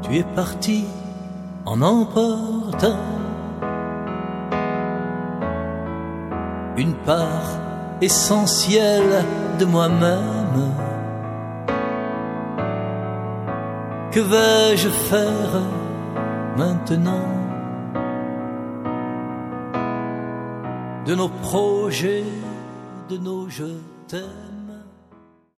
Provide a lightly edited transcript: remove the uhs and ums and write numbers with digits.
Tu es parti en emportant une part essentielle de moi-même. Que vais-je faire maintenant de nos projets, de nos je t'aime?